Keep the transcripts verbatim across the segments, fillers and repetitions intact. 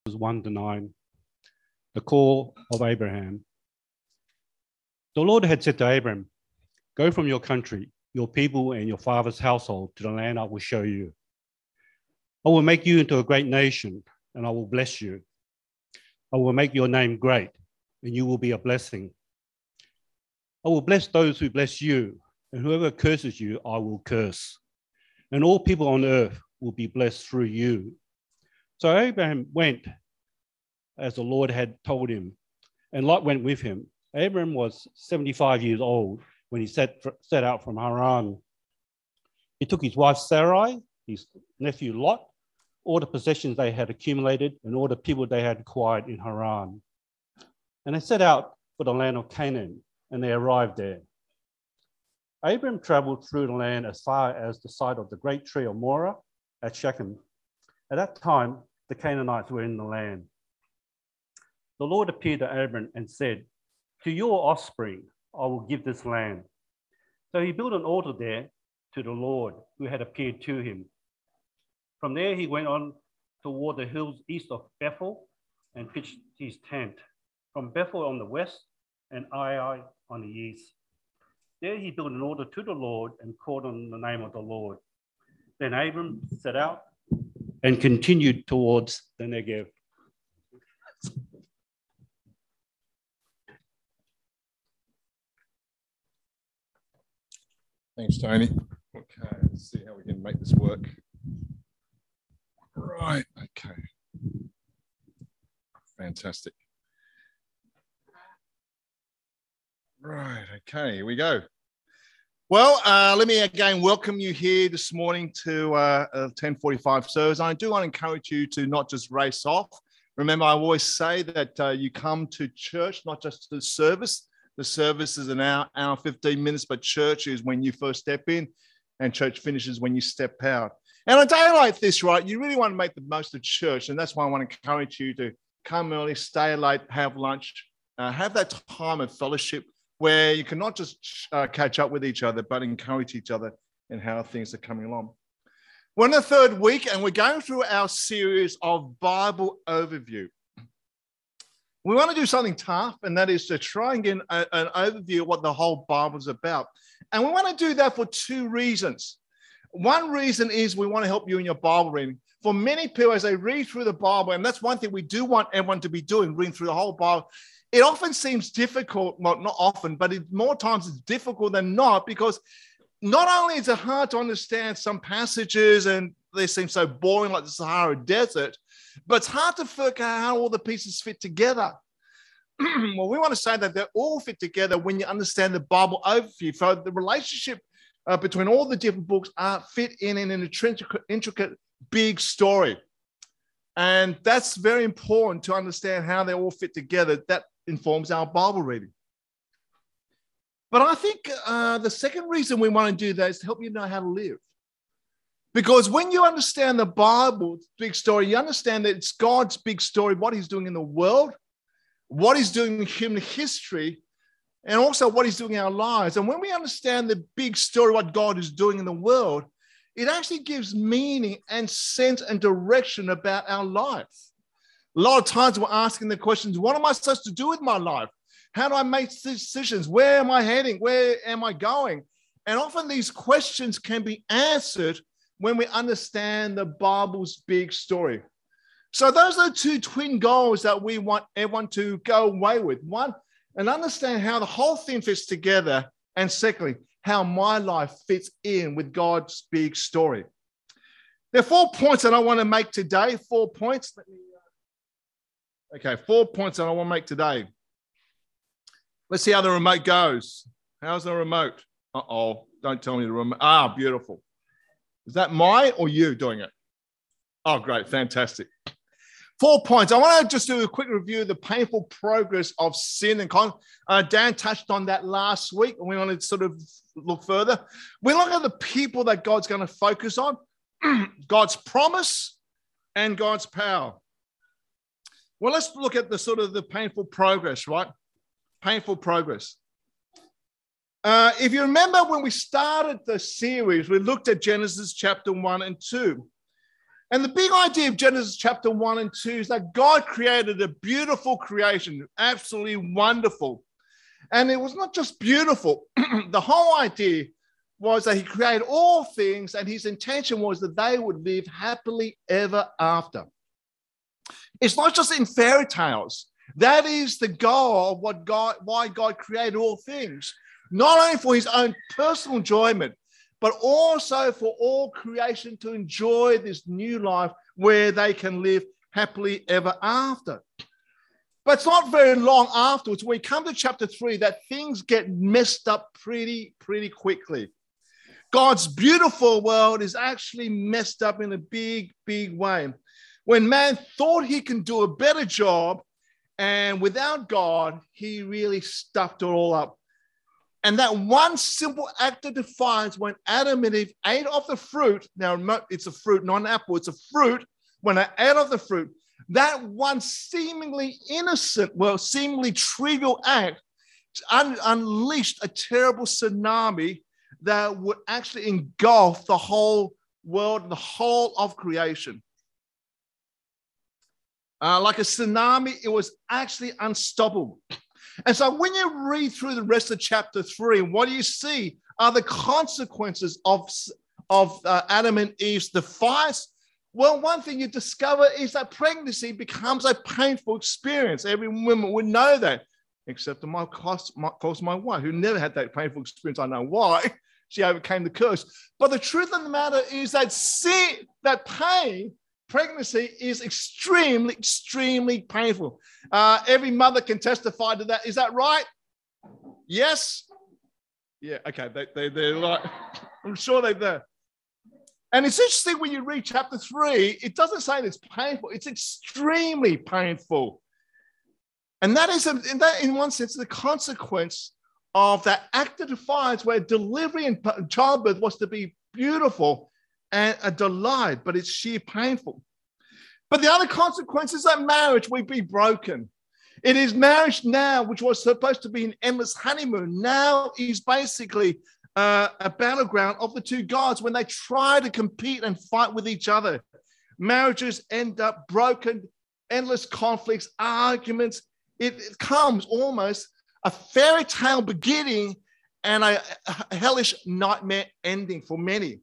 one to nine, the call of Abraham. The Lord had said to Abraham, "Go from your country, your people, and your father's household to the land I will show you. I will make you into a great nation, and I will bless you. I will make your name great, and you will be a blessing. I will bless those who bless you, and whoever curses you, I will curse. And all people on earth will be blessed through you." So Abraham went as the Lord had told him, and Lot went with him. Abraham was seventy-five years old when he set, set out from Haran. He took his wife Sarai, his nephew Lot, all the possessions they had accumulated, and all the people they had acquired in Haran. And they set out for the land of Canaan, and they arrived there. Abraham traveled through the land as far as the site of the great tree of Moreh at Shechem. At that time, the Canaanites were in the land. The Lord appeared to Abraham and said, "To your offspring, I will give this land." So he built an altar there to the Lord who had appeared to him. From there, he went on toward the hills east of Bethel and pitched his tent. From Bethel on the west and Ai on the east. There he built an altar to the Lord and called on the name of the Lord. Then Abram set out and continued towards the Negev. Thanks, Tony. Okay, let's see how we can make this work. Right, okay. Fantastic. Right, okay, here we go. Well, uh, let me again welcome you here this morning to uh, a ten forty-five service. I do want to encourage you to not just race off. Remember, I always say that uh, you come to church, not just to the service. The service is an hour, hour, fifteen minutes, but church is when you first step in, and church finishes when you step out. And on a day like this, right, you really want to make the most of church, and that's why I want to encourage you to come early, stay late, have lunch, uh, have that time of fellowship where you can not just uh, catch up with each other, but encourage each other in how things are coming along. We're in the third week, and we're going through our series of Bible overview. We want to do something tough, and that is to try and get an, an overview of what the whole Bible is about. And we want to do that for two reasons. One reason is we want to help you in your Bible reading. For many people, as they read through the Bible, and that's one thing we do want everyone to be doing, reading through the whole Bible, it often seems difficult, well, not often, but it, more times it's difficult than not, because not only is it hard to understand some passages and they seem so boring like the Sahara Desert, but it's hard to figure out how all the pieces fit together. Well, we want to say that they all fit together when you understand the Bible overview. So the relationship uh, between all the different books are fit in in an intricate, intricate, big story. And that's very important to understand how they all fit together. That informs our Bible reading. But I think uh, the second reason we want to do that is to help you know how to live. Because when you understand the Bible's big story, you understand that it's God's big story, what he's doing in the world, what he's doing in human history, and also what he's doing in our lives. And when we understand the big story, what God is doing in the world, it actually gives meaning and sense and direction about our life. A lot of times we're asking the questions, what am I supposed to do with my life? How do I make decisions? Where am I heading? Where am I going? And often these questions can be answered when we understand the Bible's big story. So those are the two twin goals that we want everyone to go away with. One, and understand how the whole thing fits together. And secondly, how my life fits in with God's big story. There are four points that I want to make today. Four points. Let me, uh... Okay, four points that I want to make today. Let's see how the remote goes. How's the remote? Uh-oh, don't tell me the remote. Ah, beautiful. Is that my or you doing it? Oh, great, fantastic. Four points. I want to just do a quick review of the painful progress of sin and con. Uh, Dan touched on that last week, and we want to sort of look further. We look at the people that God's going to focus on, God's promise and God's power. Well, let's look at the sort of the painful progress, right? Painful progress. Uh, if you remember when we started the series, we looked at Genesis chapter one and two. And the big idea of Genesis chapter one and two is that God created a beautiful creation, absolutely wonderful. And it was not just beautiful. The whole idea was that he created all things, and his intention was that they would live happily ever after. It's not just in fairy tales. That is the goal of what God, why God created all things, not only for his own personal enjoyment, but also for all creation to enjoy this new life where they can live happily ever after. But it's not very long afterwards, when we come to chapter three, that things get messed up pretty, pretty quickly. God's beautiful world is actually messed up in a big, big way. When man thought he can do a better job, and without God, he really stuffed it all up. And that one simple act of defiance, when Adam and Eve ate of the fruit, now it's a fruit, not an apple, it's a fruit. When they ate of the fruit, that one seemingly innocent, well, seemingly trivial act un- unleashed a terrible tsunami that would actually engulf the whole world, the whole of creation. Uh, like a tsunami, it was actually unstoppable. And so when you read through the rest of chapter three, what do you see are the consequences of, of uh, Adam and Eve's defiance. Well, one thing you discover is that pregnancy becomes a painful experience. Every woman would know that, except my course, my, course, my wife, who never had that painful experience. I know why. She overcame the curse. But the truth of the matter is that sin, that pain, pregnancy is extremely, extremely painful. Uh, every mother can testify to that. Is that right? Yes? Yeah, okay. They, they, they're like, I'm sure they're there. And it's interesting when you read chapter three, it doesn't say it's painful. It's extremely painful. And that is, in, that, in one sense, the consequence of that act of defiance where delivery and childbirth was to be beautiful and a delight, but it's sheer painful. But the other consequence is that marriage will be broken. It is marriage now, which was supposed to be an endless honeymoon, now is basically uh, a battleground of the two gods when they try to compete and fight with each other. Marriages end up broken, endless conflicts, arguments. It, it comes almost a fairy tale beginning and a, a hellish nightmare ending for many.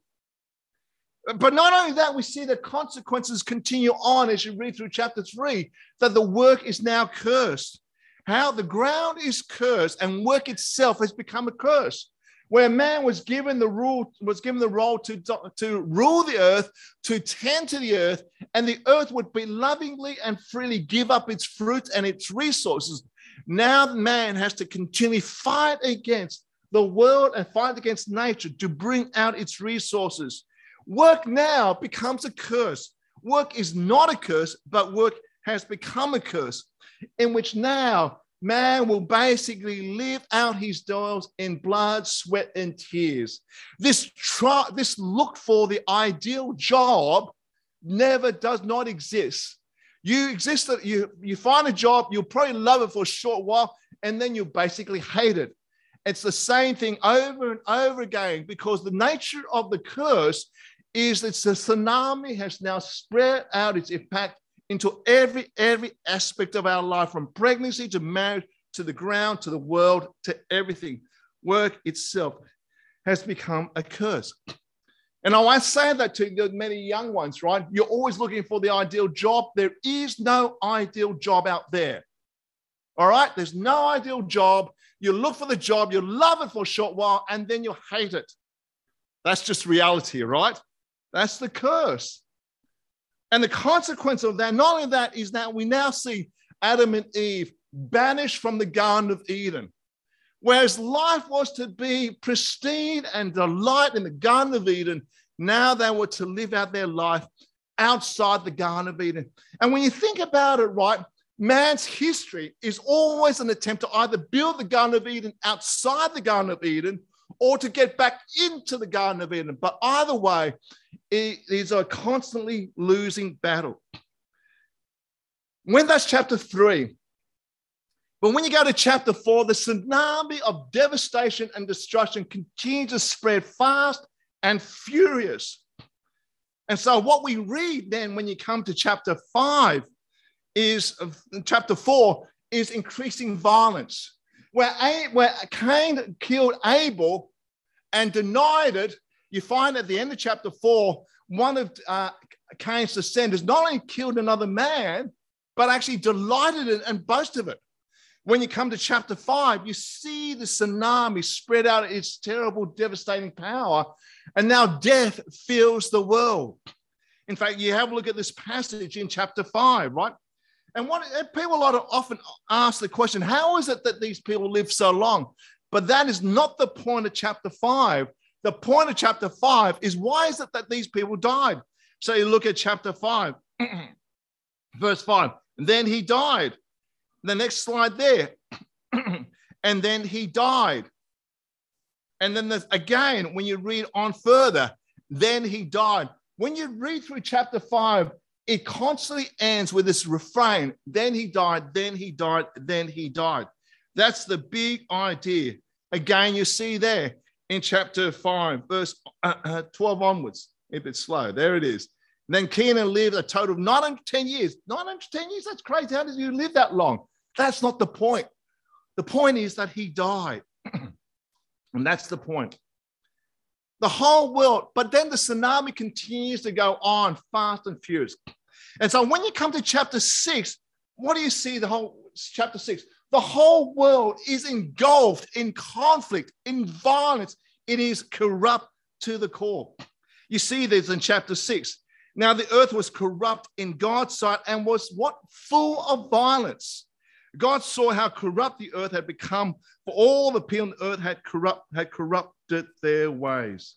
But not only that, we see the consequences continue on as you read through chapter three, that the work is now cursed. How the ground is cursed and work itself has become a curse. Where man was given the rule, was given the role to, to rule the earth, to tend to the earth, and the earth would be lovingly and freely give up its fruit and its resources. Now man has to continually fight against the world and fight against nature to bring out its resources. Work now becomes a curse. Work is not a curse, but work has become a curse, in which now man will basically live out his toils in blood, sweat, and tears. This try, this look for the ideal job never does not exist. You exist, you, you find a job, you'll probably love it for a short while, and then you'll basically hate it. It's the same thing over and over again, because the nature of the curse is that the tsunami has now spread out its impact into every, every aspect of our life, from pregnancy to marriage, to the ground, to the world, to everything. Work itself has become a curse. And I want to say that to the many young ones, right? You're always looking for the ideal job. There is no ideal job out there. All right? There's no ideal job. You look for the job, you love it for a short while, and then you hate it. That's just reality, right? That's the curse. And the consequence of that, not only that, is that we now see Adam and Eve banished from the Garden of Eden. Whereas life was to be pristine and delight in the Garden of Eden, now they were to live out their life outside the Garden of Eden. And when you think about it, right, man's history is always an attempt to either build the Garden of Eden outside the Garden of Eden or to get back into the Garden of Eden. But either way, it is a constantly losing battle. When that's chapter three, but when you go to chapter four, the tsunami of devastation and destruction continues to spread fast and furious. And so what we read then when you come to chapter five is, chapter four is increasing violence. Where, where Cain killed Abel and denied it, you find at the end of chapter four, one of uh, Cain's descendants not only killed another man, but actually delighted in and boasted of it. When you come to chapter five, you see the tsunami spread out its terrible, devastating power, and now death fills the world. In fact, you have a look at this passage in chapter five, right? And what people a lot of often ask the question, how is it that these people live so long? But that is not the point of chapter five. The point of chapter five is, why is it that these people died? So you look at chapter five, verse five, and then he died. The next slide there, and then he died. And then there's, again, when you read on further, then he died. When you read through chapter five, it constantly ends with this refrain, then he died, then he died, then he died. That's the big idea. Again, you see there in chapter five, verse twelve onwards, a bit slow. There it is. And then Kenan lived a total of nine hundred ten years. nine hundred ten years, that's crazy. How did you live that long? That's not the point. The point is that he died. And that's the point. The whole world, but then the tsunami continues to go on fast and furious. And so when you come to chapter six, what do you see? The whole chapter six, the whole world is engulfed in conflict, in violence. It is corrupt to the core. You see this in chapter six. Now the earth was corrupt in God's sight and was what? Full of violence. God saw how corrupt the earth had become, for all the people on the earth had corrupt, had corrupted their ways.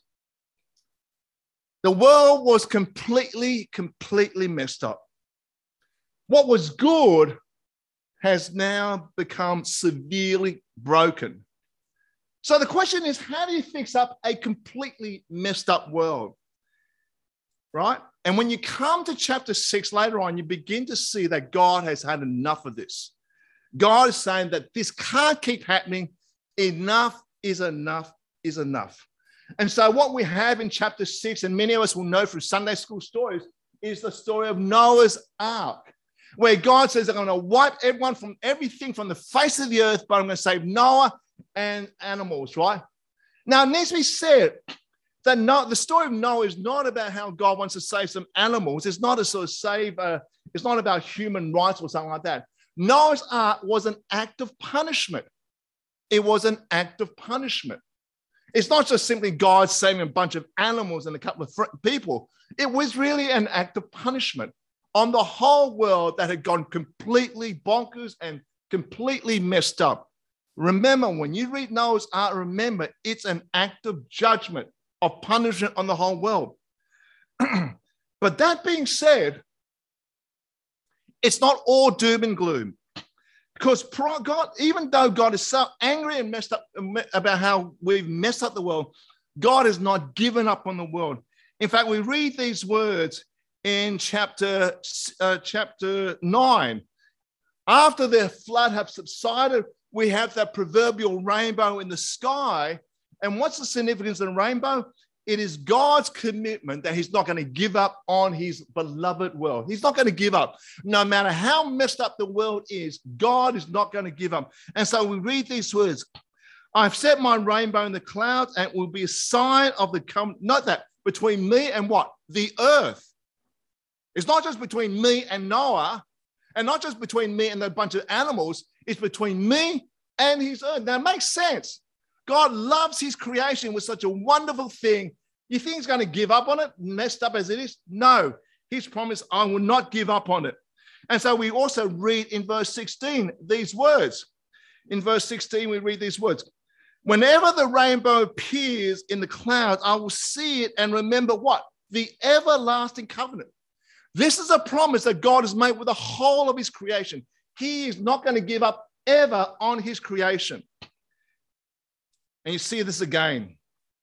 The world was completely, completely messed up. What was good has now become severely broken. So the question is, how do you fix up a completely messed up world? Right? And when you come to chapter six later on, you begin to see that God has had enough of this. God is saying that this can't keep happening. Enough is enough is enough. And so what we have in chapter six, and many of us will know through Sunday school stories, is the story of Noah's Ark, where God says, I'm going to wipe everyone from everything from the face of the earth, but I'm going to save Noah and animals, right? Now, it needs to be said that no, the story of Noah is not about how God wants to save some animals. It's not a sort of save, uh, it's not about human rights or something like that. Noah's Ark was an act of punishment. It was an act of punishment. It's not just simply God saving a bunch of animals and a couple of people. It was really an act of punishment on the whole world that had gone completely bonkers and completely messed up. Remember, when you read Noah's Ark, remember, it's an act of judgment, of punishment on the whole world. But that being said, it's not all doom and gloom. Because God, even though God is so angry and messed up about how we've messed up the world, God has not given up on the world. In fact, we read these words in chapter, uh, chapter nine. After the flood have subsided, we have that proverbial rainbow in the sky. And what's the significance of the rainbow? It is God's commitment that he's not going to give up on his beloved world. He's not going to give up. No matter how messed up the world is, God is not going to give up. And so we read these words. I've set my rainbow in the clouds, and it will be a sign of the come. Note that, between me and what? The earth. It's not just between me and Noah, and not just between me and a bunch of animals. It's between me and his earth. Now, it makes sense. God loves his creation with such a wonderful thing. You think he's going to give up on it, messed up as it is? No. He's promised, I will not give up on it. And so we also read in verse sixteen these words. In verse sixteen, we read these words. Whenever the rainbow appears in the clouds, I will see it and remember what? The everlasting covenant. This is a promise that God has made with the whole of his creation. He is not going to give up ever on his creation. And you see this again.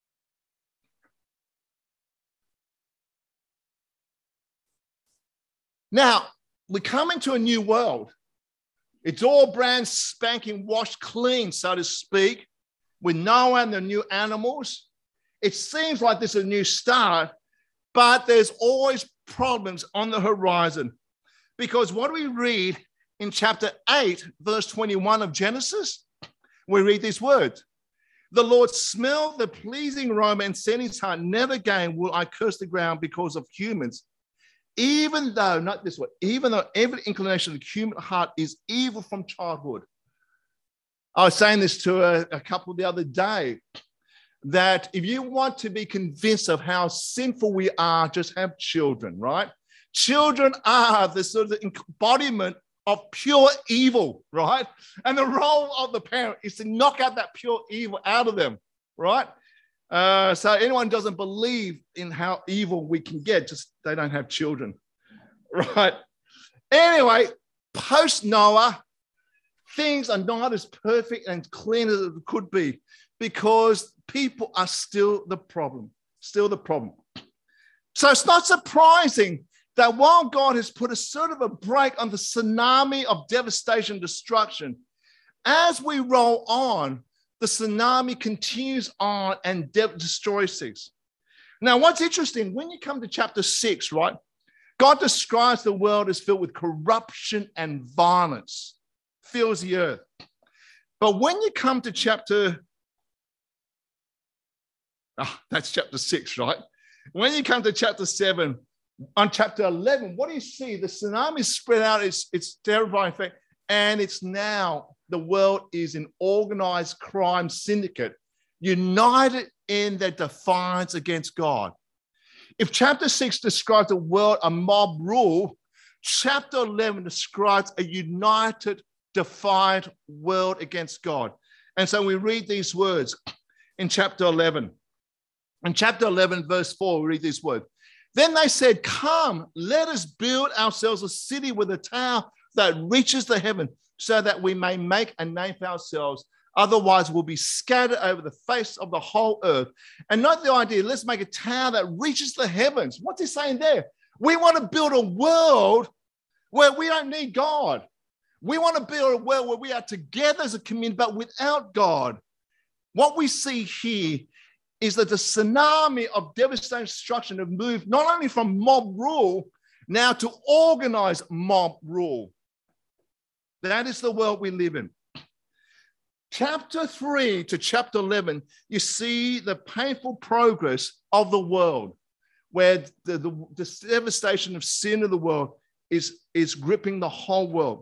Now, we come into a new world. It's all brand spanking, washed clean, so to speak, with Noah and the new animals. It seems like this is a new start, but there's always problems on the horizon. Because what do we read in chapter eight, verse twenty-one of Genesis? We read these words. The Lord smelled the pleasing aroma and said in his heart, never again will I curse the ground because of humans. Even though, not this word, even though every inclination of the human heart is evil from childhood. I was saying this to a, a couple the other day, that if you want to be convinced of how sinful we are, just have children, right? Children are the sort of embodiment of pure evil, right? And the role of the parent is to knock out that pure evil out of them, right? Uh, so anyone doesn't believe in how evil we can get, just they don't have children, right? Anyway, post-Noah, things are not as perfect and clean as it could be because people are still the problem, still the problem. So it's not surprising that while God has put a sort of a break on the tsunami of devastation and destruction, as we roll on, the tsunami continues on and de- destroys things. Now, what's interesting, when you come to chapter six, right, God describes the world as filled with corruption and violence, fills the earth. But when you come to chapter, oh, that's chapter six, right? When you come to chapter seven, on chapter eleven, what do you see? The tsunami is spread out. It's, it's terrifying effect. And it's now the world is an organized crime syndicate, united in their defiance against God. If chapter six describes the world a mob rule, chapter eleven describes a united, defiant world against God. And so we read these words in chapter eleven. In chapter eleven, verse four, we read these words. Then they said, come, let us build ourselves a city with a tower that reaches the heaven so that we may make a name for ourselves. Otherwise, we'll be scattered over the face of the whole earth. And not the idea, let's make a tower that reaches the heavens. What's he saying there? We want to build a world where we don't need God. We want to build a world where we are together as a community, but without God. What we see here is that the tsunami of devastating destruction have moved not only from mob rule now to organized mob rule. That is the world we live in. Chapter three to chapter eleven, you see the painful progress of the world, where the, the, the devastation of sin of the world is, is gripping the whole world.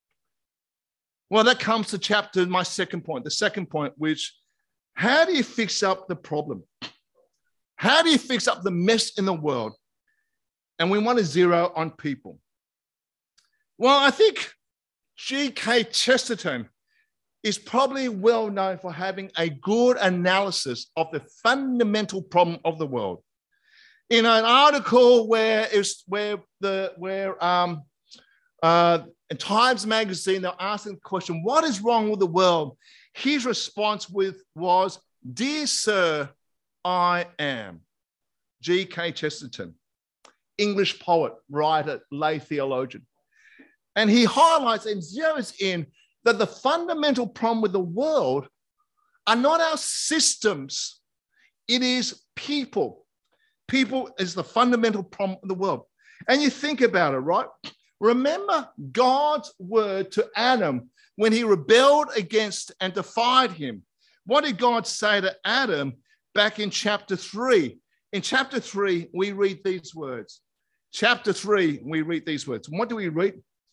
Well, that comes to chapter, my second point, the second point, which how do you fix up the problem? How do you fix up the mess in the world? And we want to zero on people. Well, I think G K Chesterton is probably well known for having a good analysis of the fundamental problem of the world. In an article where it's where the where um uh in Times Magazine, they're asking the question, what is wrong with the world? His response with was, dear sir, I am. G K Chesterton, English poet, writer, lay theologian. And he highlights and zeroes in that the fundamental problem with the world are not our systems. It is people. People is the fundamental problem of the world. And you think about it, right? Remember God's word to Adam when he rebelled against and defied him. What did God say to Adam back in chapter three? In chapter three, we read these words. Chapter three, we read these words. And what do we read?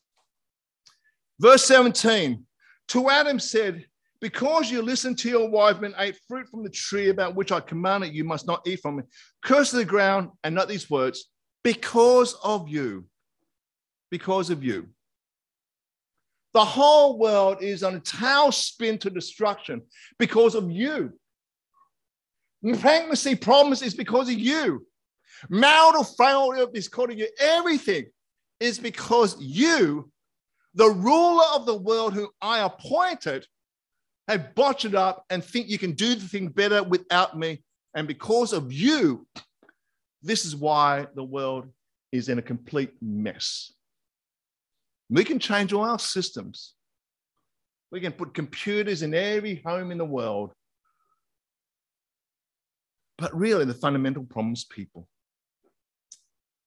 Verse seventeen, to Adam said, because you listened to your wife and ate fruit from the tree about which I commanded you must not eat from it, curse the ground, and not these words, because of you. Because of you. The whole world is on a tailspin to destruction because of you. Pregnancy problems is because of you. Marital failure is because of you. Everything is because you, the ruler of the world who I appointed, have botched it up and think you can do the thing better without me. And because of you, this is why the world is in a complete mess. We can change all our systems. We can put computers in every home in the world. But really, the fundamental problem is people.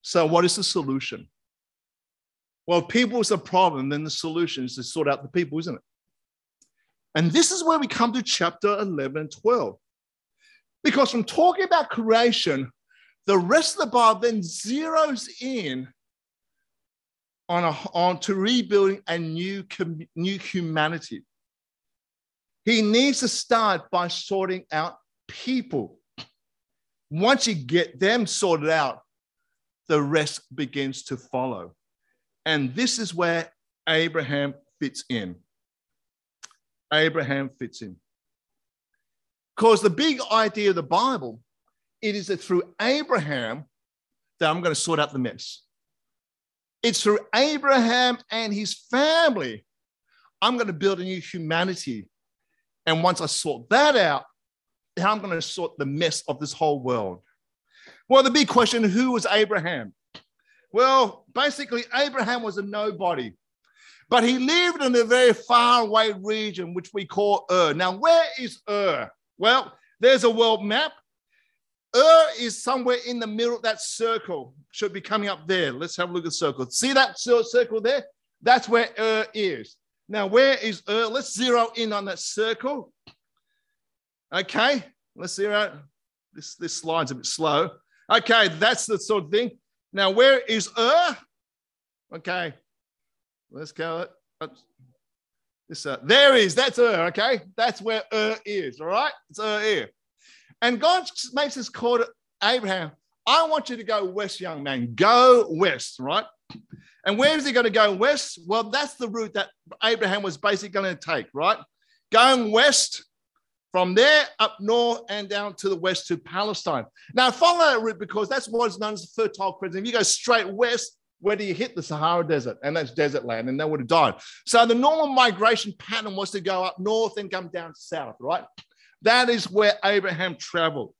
So what is the solution? Well, if people is the problem, then the solution is to sort out the people, isn't it? And this is where we come to chapter eleven and twelve. Because from talking about creation, the rest of the Bible then zeroes in on, a, on to rebuilding a new, new humanity. He needs to start by sorting out people. Once you get them sorted out, the rest begins to follow. And this is where Abraham fits in. Abraham fits in. Because the big idea of the Bible, it is that through Abraham that I'm going to sort out the mess. It's through Abraham and his family I'm going to build a new humanity. And once I sort that out, then I'm going to sort the mess of this whole world. Well, the big question, who was Abraham? Well, basically, Abraham was a nobody. But he lived in a very far away region, which we call Ur. Now, where is Ur? Well, there's a world map. Ur is somewhere in the middle of that circle. Should be coming up there. Let's have a look at the circle. See that circle there? That's where Ur is. Now, where is Ur? Let's zero in on that circle. Okay, let's zero. This, this slide's a bit slow. Okay, that's the sort of thing. Now, where is Ur? Okay, let's go. This, uh, there is, that's Ur, okay? That's where Ur is, all right? It's Ur here. And God makes this call to Abraham. I want you to go west, young man. Go west, right? And where is he going to go west? Well, that's the route that Abraham was basically going to take, right? Going west, from there up north and down to the west to Palestine. Now, follow that route because that's what is known as the Fertile Crescent. If you go straight west, where do you hit? The Sahara Desert, and that's desert land, and they would have died. So the normal migration pattern was to go up north and come down south, right? That is where Abraham traveled.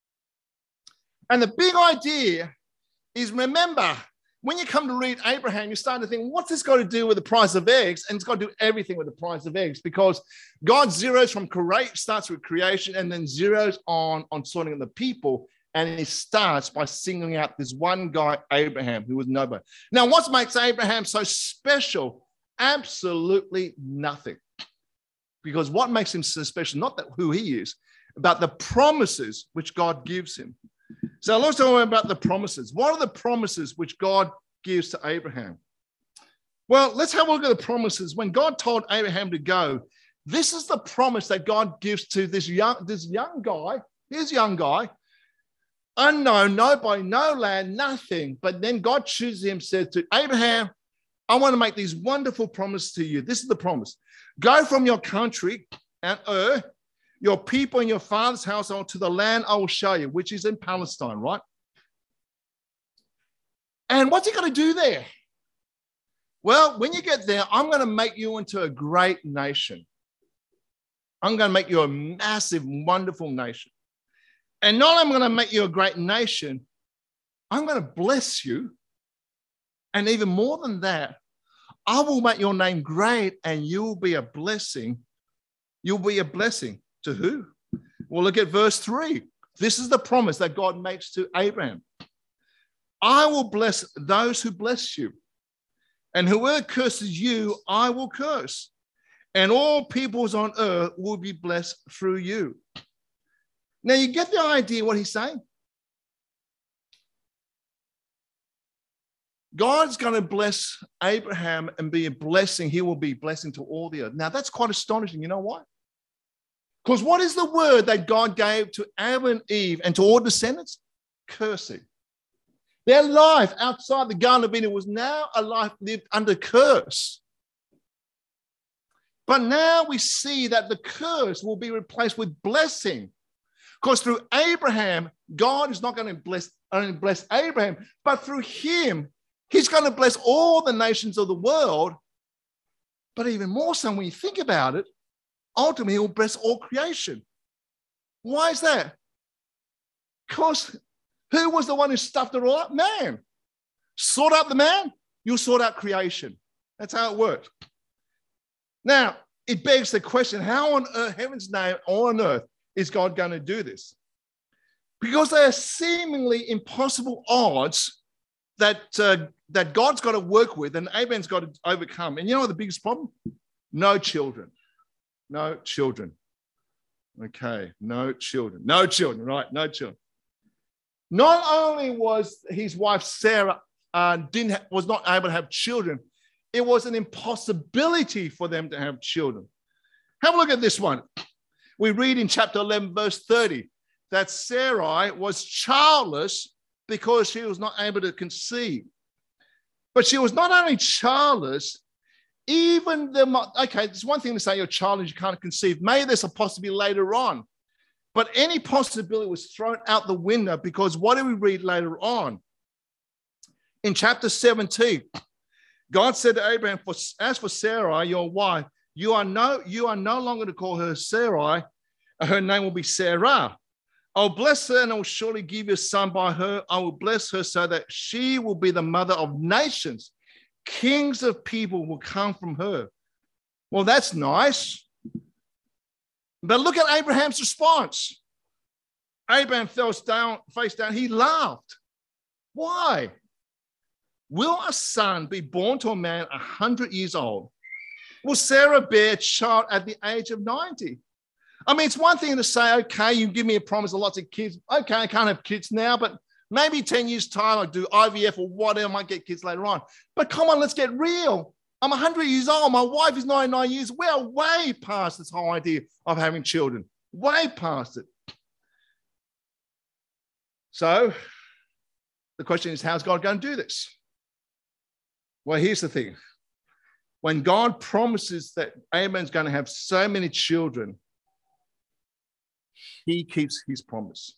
And the big idea is, remember, when you come to read Abraham, you start to think, what's this got to do with the price of eggs? And it's got to do everything with the price of eggs because God zeroes from create, starts with creation, and then zeroes on, on sorting of the people. And he starts by singling out this one guy, Abraham, who was nobody. Now, what makes Abraham so special? Absolutely nothing. Because what makes him so special, not that who he is, but the promises which God gives him. So let's talk about the promises. What are the promises which God gives to Abraham? Well, let's have a look at the promises. When God told Abraham to go, this is the promise that God gives to this young, this young guy, his young guy, unknown, nobody, no land, nothing. But then God chooses him, says to Abraham, I want to make these wonderful promises to you. This is the promise. Go from your country and Ur, your people and your father's household to the land I will show you, which is in Palestine, right? And what's he going to do there? Well, when you get there, I'm going to make you into a great nation. I'm going to make you a massive, wonderful nation. And not only am I going to make you a great nation, I'm going to bless you. And even more than that, I will make your name great and you will be a blessing. You'll be a blessing. To who? Well, look at verse three. This is the promise that God makes to Abraham. I will bless those who bless you, and whoever curses you, I will curse. And all peoples on earth will be blessed through you. Now, you get the idea what he's saying? God's going to bless Abraham and be a blessing. He will be a blessing to all the earth. Now, that's quite astonishing. You know why? Because what is the word that God gave to Adam and Eve and to all descendants? Cursing. Their life outside the Garden of Eden was now a life lived under curse. But now we see that the curse will be replaced with blessing. Because through Abraham, God is not going to bless, only bless Abraham, but through him, he's going to bless all the nations of the world. But even more so when you think about it, ultimately, he will bless all creation. Why is that? Because who was the one who stuffed it all up? Man. Sort out the man, you'll sort out creation. That's how it works. Now, it begs the question, how on earth, heaven's name, on earth, is God going to do this? Because there are seemingly impossible odds that, uh, that God's got to work with and Abraham's got to overcome. And you know what the biggest problem? No children. No children. Okay, no children. No children, right? No children. Not only was his wife Sarah uh, didn't ha- was not able to have children, it was an impossibility for them to have children. Have a look at this one. We read in chapter eleven, verse thirty, that Sarai was childless because she was not able to conceive. But she was not only childless, even the, okay, it's one thing to say you're childless, you can't conceive. Maybe there's a possibility later on. But any possibility was thrown out the window because what do we read later on? In chapter seventeen, God said to Abraham, for, as for Sarai, your wife, you are, no, you are no longer to call her Sarai. Her name will be Sarah. I'll bless her and I will surely give you a son by her. I will bless her so that she will be the mother of nations. Kings of people will come from her. Well, that's nice. But look at Abraham's response. Abraham fell down, face down. He laughed. Why? Will a son be born to a man a hundred years old? Will Sarah bear a child at the age of ninety? I mean, it's one thing to say, okay, you give me a promise of lots of kids. Okay, I can't have kids now, but maybe ten years time I'll do I V F or whatever, I might get kids later on. But come on, let's get real. I'm one hundred years old. My wife is ninety-nine years. We're way past this whole idea of having children. Way past it. So the question is, how's God going to do this? Well, here's the thing. When God promises that Abraham's going to have so many children, he keeps his promise.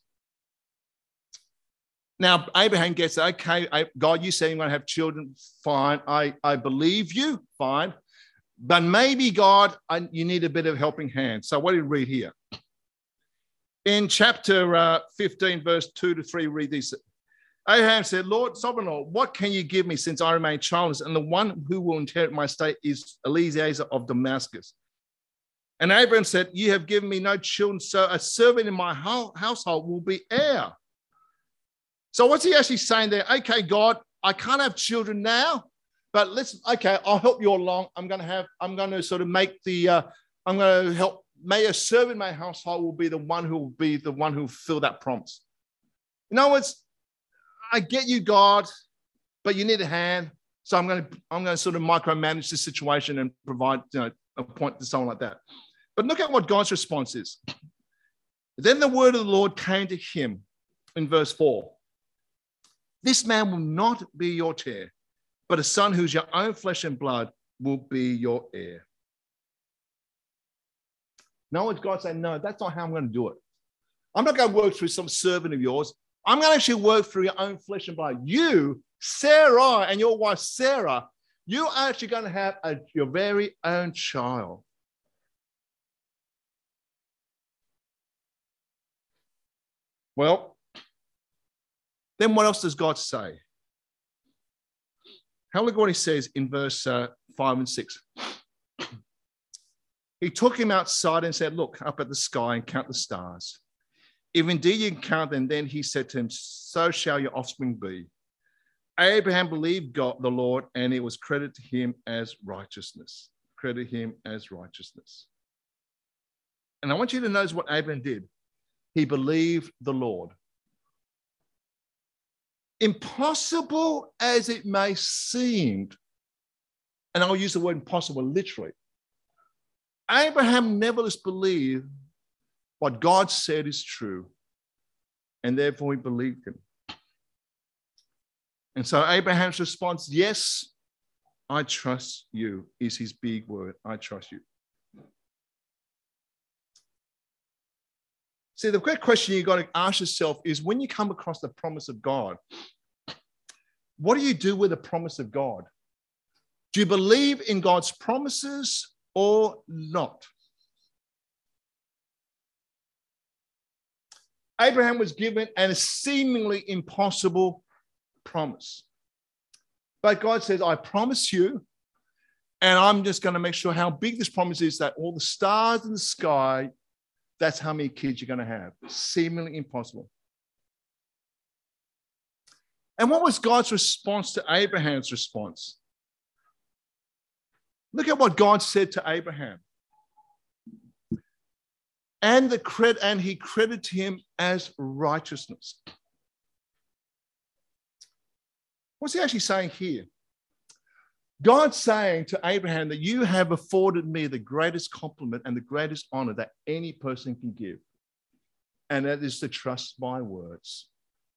Now, Abraham gets, okay, God, you say you're going to have children. Fine. I, I believe you. Fine. But maybe, God, I, you need a bit of helping hand. So what do you read here? In chapter uh, fifteen, verse two to three, read this. Abraham said, Lord, sovereign Lord, what can you give me since I remain childless? And the one who will inherit my estate is Eliezer of Damascus. And Abraham said, you have given me no children, so a servant in my household will be heir. So what's he actually saying there? Okay, God, I can't have children now, but let's, okay, I'll help you along. I'm going to have, I'm going to sort of make the, uh, I'm going to help, may a servant in my household will be the one who will be the one who will fill that promise. In other words, I get you, God, but you need a hand. So I'm going to, I'm going to sort of micromanage the situation and provide, you know, a point to someone like that. But look at what God's response is. Then the word of the Lord came to him in verse four. This man will not be your heir, but a son who's your own flesh and blood will be your heir. No, it's God saying, no, that's not how I'm going to do it. I'm not going to work through some servant of yours. I'm going to actually work through your own flesh and blood. You, Sarah, and your wife, Sarah, you are actually going to have a, your very own child. Well, then what else does God say? Have a look at what he says in verse uh, five and six. He took him outside and said, look up at the sky and count the stars. If indeed you can count them, then he said to him, so shall your offspring be. Abraham believed God, the Lord, and it was credited to him as righteousness. Credit him as righteousness. And I want you to notice what Abraham did. He believed the Lord. Impossible as it may seem, and I'll use the word impossible literally, Abraham nevertheless believed what God said is true, and therefore he believed him. And so Abraham's response, yes, I trust you, is his big word. I trust you. See, the great question you've got to ask yourself is when you come across the promise of God, what do you do with the promise of God? Do you believe in God's promises or not? Abraham was given a seemingly impossible promise. But God says, I promise you, and I'm just going to make sure how big this promise is that all the stars in the sky, that's how many kids you're going to have. Seemingly impossible. And what was God's response to Abraham's response? Look at what God said to Abraham. And the credit, and he credited him as righteousness. What's he actually saying here? God's saying to Abraham that you have afforded me the greatest compliment and the greatest honor that any person can give. And that is to trust my words.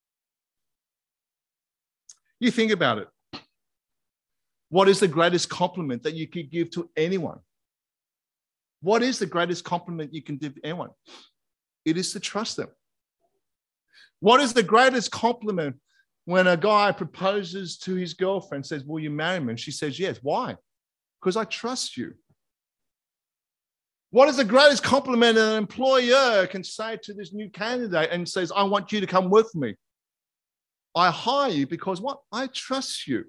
You think about it. What is the greatest compliment that you could give to anyone? What is the greatest compliment you can give to anyone? It is to trust them. What is the greatest compliment when a guy proposes to his girlfriend, says, will you marry me? And she says, yes. Why? Because I trust you. What is the greatest compliment an employer can say to this new candidate and says, I want you to come with me? I hire you because what? I trust you.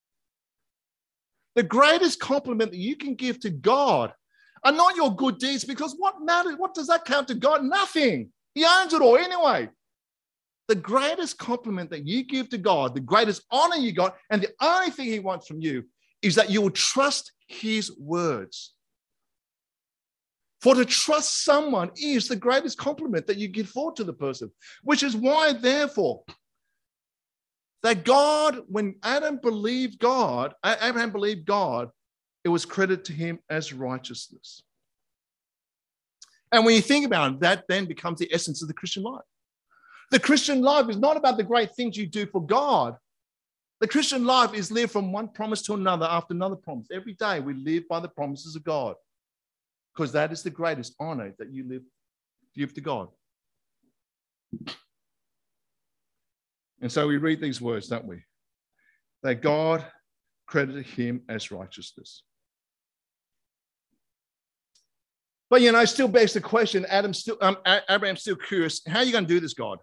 The greatest compliment that you can give to God are not your good deeds, because what matters? What does that count to God? Nothing. He owns it all anyway. The greatest compliment that you give to God, the greatest honor you got, and the only thing he wants from you is that you will trust his words. For to trust someone is the greatest compliment that you give forward to the person, which is why, therefore, that God, when Adam believed God, Abraham believed God, it was credited to him as righteousness. And when you think about it, that then becomes the essence of the Christian life. The Christian life is not about the great things you do for God. The Christian life is lived from one promise to another after another promise. Every day we live by the promises of God, because that is the greatest honor that you live, give to God. And so we read these words, don't we? That God credited him as righteousness. But, you know, still begs the question, Adam still, um, Abraham's still curious, how are you going to do this, God?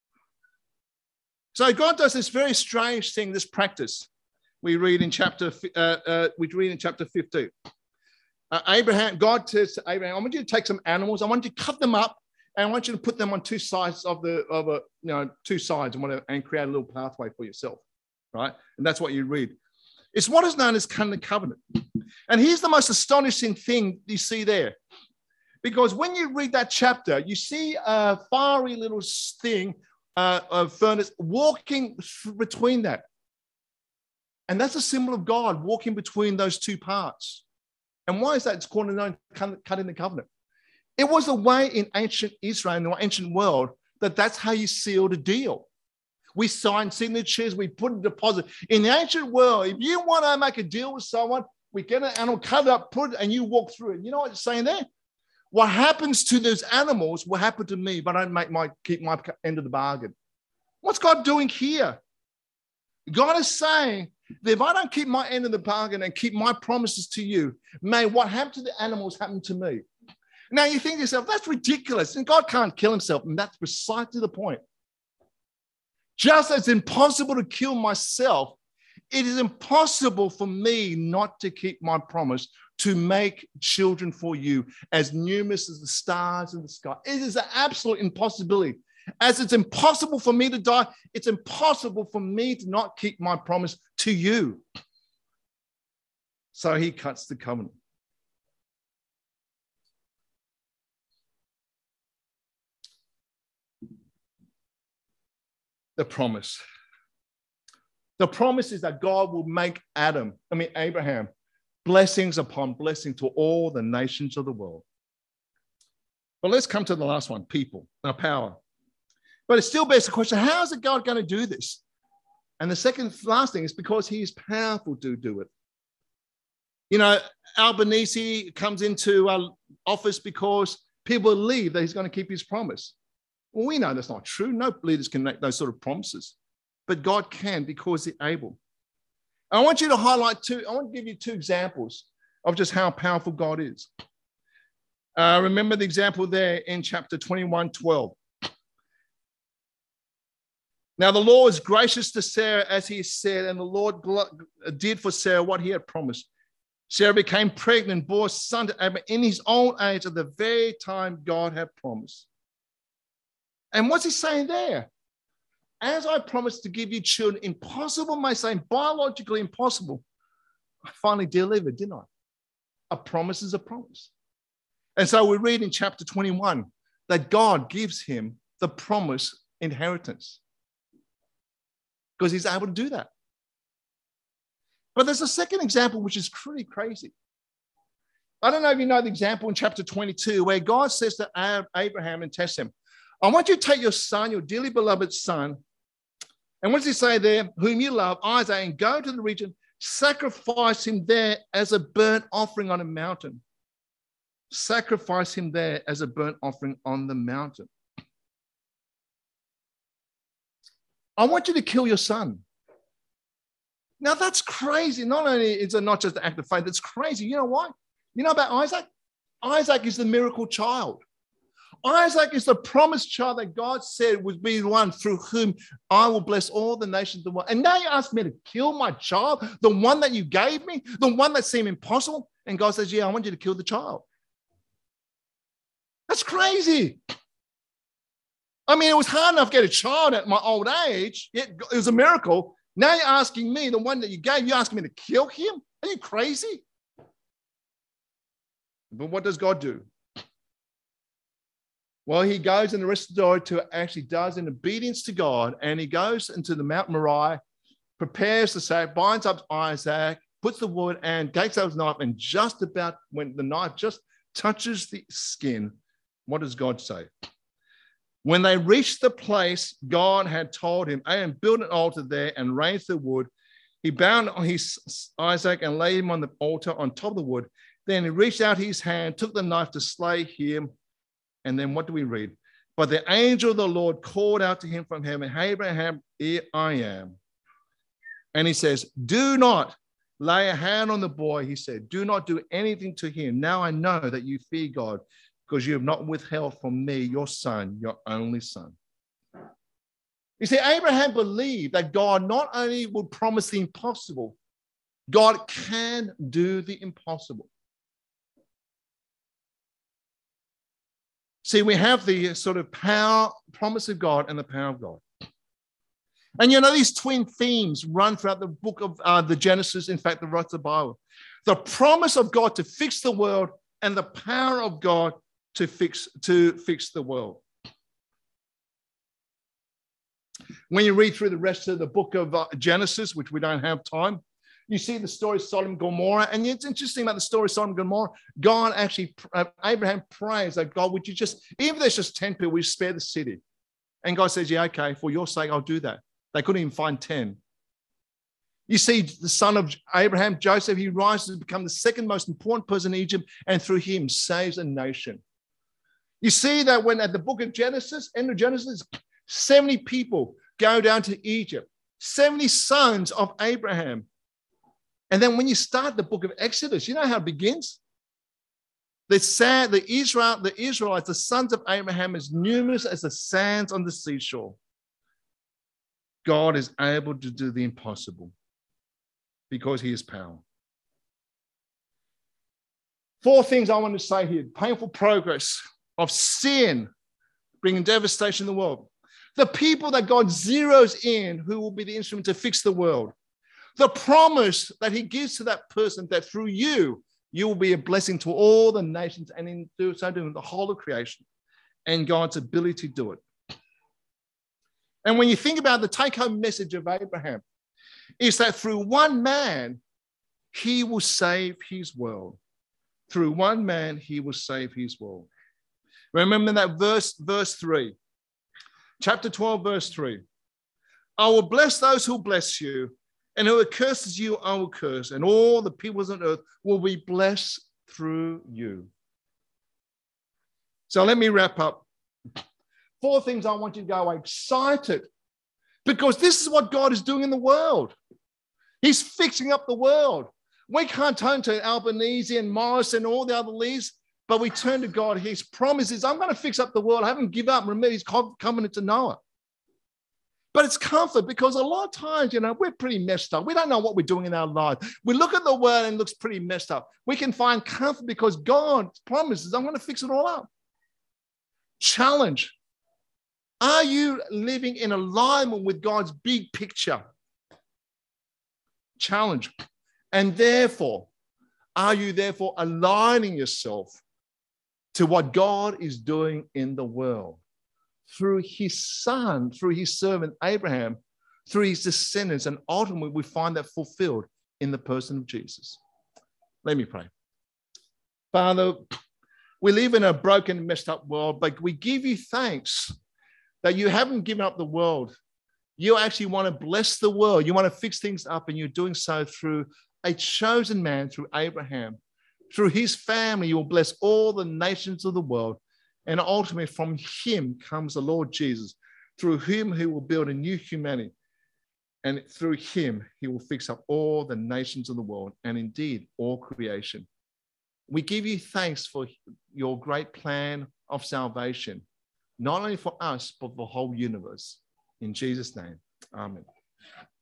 So God does this very strange thing, this practice. We read in chapter, uh, uh, we read in chapter fifteen. Uh, Abraham, God says to Abraham, I want you to take some animals, I want you to cut them up, and I want you to put them on two sides of the, of a, you know, two sides and whatever, and create a little pathway for yourself, right? And that's what you read. It's what is known as the covenant. And here's the most astonishing thing you see there. Because when you read that chapter, you see a fiery little thing, uh, a furnace walking between that. And that's a symbol of God walking between those two parts. And why is that? It's called a known cut in the covenant. It was a way in ancient Israel, in the ancient world, that that's how you sealed a deal. We sign signatures, we put a deposit. In the ancient world, if you want to make a deal with someone, we get an animal, cut it up, put it, and you walk through it. You know what it's saying there? What happens to those animals will happen to me, but I don't make my, keep my end of the bargain. What's God doing here? God is saying that if I don't keep my end of the bargain and keep my promises to you, may what happened to the animals happen to me. Now you think to yourself, that's ridiculous. And God can't kill himself. And that's precisely the point. Just as it's impossible to kill myself, it is impossible for me not to keep my promise to make children for you as numerous as the stars in the sky. It is an absolute impossibility. As it's impossible for me to die, it's impossible for me to not keep my promise to you. So he cuts the covenant. The promise. The promise is that God will make Adam, I mean Abraham, blessings upon blessing to all the nations of the world. But let's come to the last one, people, our power. But it still begs the question, how is God going to do this? And the second last thing is because he is powerful to do it. You know, Albanese comes into our office because people believe that he's going to keep his promise. Well, we know that's not true. No leaders can make those sort of promises. But God can because he's able. I want you to highlight two, I want to give you two examples of just how powerful God is. Uh, remember the example there in chapter twenty-one, twelve. Now the Lord was gracious to Sarah as he said, and the Lord did for Sarah what he had promised. Sarah became pregnant, bore a son to Abraham in his old age at the very time God had promised. And what's he saying there? as I promised to give you children, impossible may seem, biologically impossible, I finally delivered, didn't I? A promise is a promise. And so we read in chapter twenty-one that God gives him the promised inheritance because he's able to do that. But there's a second example, which is pretty crazy. I don't know if you know the example in chapter twenty-two where God says to Abraham and tests him, I want you to take your son, your dearly beloved son, and what does he say there? Whom you love, Isaac, and go to the region, sacrifice him there as a burnt offering on a mountain. Sacrifice him there as a burnt offering on the mountain. I want you to kill your son. Now that's crazy. Not only is it not just an act of faith, it's crazy. You know why? You know about Isaac? Isaac is the miracle child. Isaac is the promised child that God said would be the one through whom I will bless all the nations of the world. And now you ask me to kill my child, the one that you gave me, the one that seemed impossible. And God says, yeah, I want you to kill the child. That's crazy. I mean, it was hard enough to get a child at my old age. It was a miracle. Now you're asking me, the one that you gave, you're asking me to kill him? Are you crazy? But what does God do? Well, he goes in the rest of the story to actually does in obedience to God, and he goes into the Mount Moriah, prepares the sack, binds up Isaac, puts the wood, and takes out his knife, and just about when the knife just touches the skin, what does God say? When they reached the place God had told him, and build an altar there and raise the wood, he bound his Isaac and laid him on the altar on top of the wood. Then he reached out his hand, took the knife to slay him. And then what do we read? But the angel of the Lord called out to him from heaven, Abraham, here I am. And he says, do not lay a hand on the boy. He said, do not do anything to him. Now I know that you fear God, because you have not withheld from me your son, your only son. You see, Abraham believed that God not only would promise the impossible, God can do the impossible. See, we have the sort of power, promise of God and the power of God. And you know, these twin themes run throughout the book of uh, the Genesis, in fact, the rest of the Bible. The promise of God to fix the world and the power of God to fix, to fix the world. When you read through the rest of the book of uh, Genesis, which we don't have time, you see the story of Sodom and Gomorrah. And it's interesting about the story of Sodom and Gomorrah. God actually, uh, Abraham prays that God, would you just, even if there's just ten people, would you spare the city? And God says, yeah, okay, for your sake, I'll do that. They couldn't even find ten. You see the son of Abraham, Joseph, he rises to become the second most important person in Egypt, and through him saves a nation. You see that when at the book of Genesis, end of Genesis, seventy people go down to Egypt, seventy sons of Abraham. And then when you start the book of Exodus, you know how it begins? The, sand, the, Israel, the Israelites, the sons of Abraham, as numerous as the sands on the seashore. God is able to do the impossible because he is power. Four things I want to say here. Painful progress of sin bringing devastation in the world. The people that God zeroes in who will be the instrument to fix the world. The promise that he gives to that person that through you, you will be a blessing to all the nations, and in doing so doing the whole of creation, and God's ability to do it. And when you think about the take-home message of Abraham, is that through one man, he will save his world. Through one man, he will save his world. Remember that verse, verse three. Chapter twelve, verse three. I will bless those who bless you, and whoever curses you, I will curse, and all the peoples on earth will be blessed through you. So let me wrap up. Four things I want you to go away excited, because this is what God is doing in the world. He's fixing up the world. We can't turn to Albanese and Morris and all the other leaders, but we turn to God. His promise is, I'm going to fix up the world. I haven't given up. Remember, he's covenant to Noah. But it's comfort, because a lot of times, you know, we're pretty messed up. We don't know what we're doing in our life. We look at the world and it looks pretty messed up. We can find comfort because God promises, I'm going to fix it all up. Challenge. Are you living in alignment with God's big picture? Challenge. And therefore, are you therefore aligning yourself to what God is doing in the world through his son, through his servant Abraham, through his descendants, and ultimately we find that fulfilled in the person of Jesus. Let me pray. Father, we live in a broken, messed up world, but we give you thanks that you haven't given up the world. You actually want to bless the world. You want to fix things up, and you're doing so through a chosen man, through Abraham. Through his family, you will bless all the nations of the world. And ultimately, from him comes the Lord Jesus, through whom he will build a new humanity. And through him, he will fix up all the nations of the world, and indeed all creation. We give you thanks for your great plan of salvation, not only for us, but for the whole universe. In Jesus' name, amen.